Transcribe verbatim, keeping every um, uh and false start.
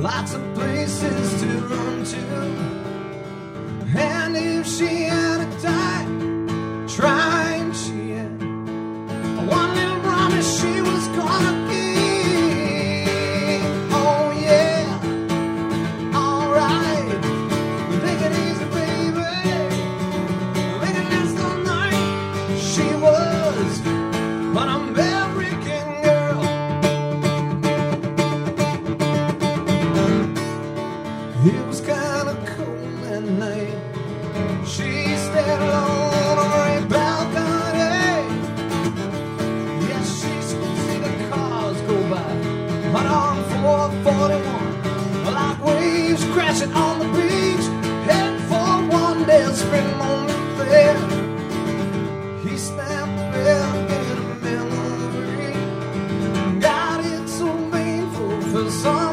lots of places to run to. And if she had to die trying, she had one little promise she was gonna keep. Oh yeah, alright, take it easy baby, make it last all night. She was an American girl. It was kinda cold that night. She stayed alone on her balcony. Yes, she could see the cars go by, but on four forty-one, like waves crashing on the beach, heading for one desperate moment there. He snapped back in a memory. God, it's so painful for some.